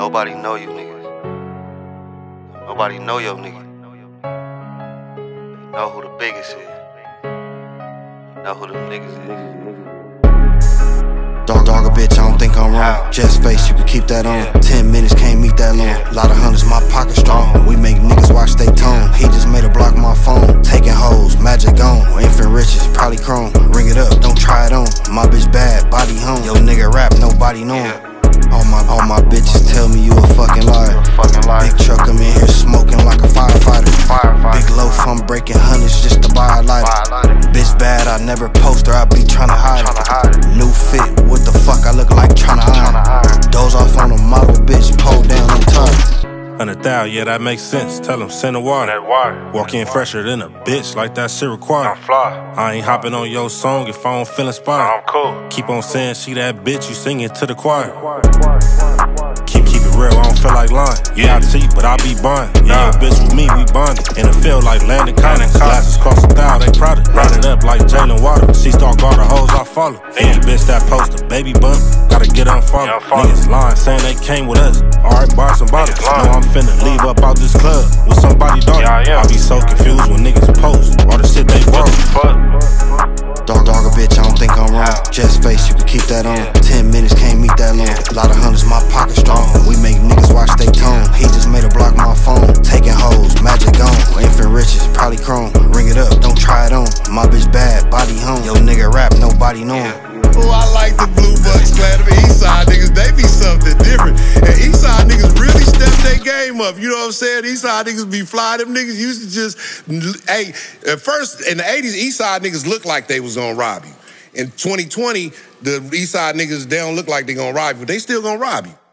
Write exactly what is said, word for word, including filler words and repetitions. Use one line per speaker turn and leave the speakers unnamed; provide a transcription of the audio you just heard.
Nobody know you niggas. Nobody know your nigga. They know who the biggest is. They know who them niggas is.
Dog, dog a bitch, I don't think I'm wrong. Just face, you can keep that on.
Yeah.
Ten minutes, can't meet that long.
Yeah.
Lot of hundreds, my pocket strong. We make niggas watch they tone. He just made a block my phone. Taking hoes, magic gone. Infant riches, probably chrome. Ring it up, don't try it on. My bitch bad, body home. Yo nigga rap, nobody know him.
Yeah.
All my, all my bitches tell me you a fucking liar.
You a fucking liar.
Big truck, I'm in here smoking like a firefighter.
Firefighter.
Big loaf, I'm breaking hundreds just to buy a lighter.
Buy a lighter.
Bitch bad, I never post her, I be tryna hide
Tryna
it.
hide it.
New fit, what the fuck I look like tryna
Tryna
iron.
iron.
Doze off on a model bitch, pull down on top.
Hundred thou, yeah, that makes sense. Tell him send the water.
That water.
Walk in fresher than a bitch, like that shit required.
I'm fly.
I ain't hopping on your song if I don't feel inspired.
I'm cool.
Keep on saying she that bitch, you sing it to the choir. Keep keep it real, I don't feel like lying. Yeah, I cheat, but I be buying. Yeah, your bitch with me, we bonded. In the field like Landon Collins. Glasses cross the thou, they proud of. Run it up like Jalen Water. She start guard the hoes I follow. Any bitch that post a baby bump, gotta get unfollowed. Niggas lying, saying they came with us. Alright, buy some bottles. Know I'm finna leave up out this club with somebody daughter. I be so confused when niggas post all the shit they borrow.
Dog, dog a bitch, I don't think I'm wrong. Just face, you can keep that on. Ten minutes, can't meet that long. Lot of hundreds, my pocket strong. We make niggas watch they tone. He just made a block my phone. Taking hoes, magic gone. Infant riches, probably chrome. Ring it up, don't try it on. My bitch bad, body home. Yo nigga rap, nobody know him.
Oh, I like the Blue Bucks, glad to be Eastside niggas, they be something different. And Eastside niggas really step their game up, you know what I'm saying? Eastside niggas be fly, them niggas used to just, hey, at first, in the eighties, Eastside niggas looked like they was gonna rob you. In twenty twenty, the Eastside niggas, they don't look like they gonna rob you, but they still gonna rob you.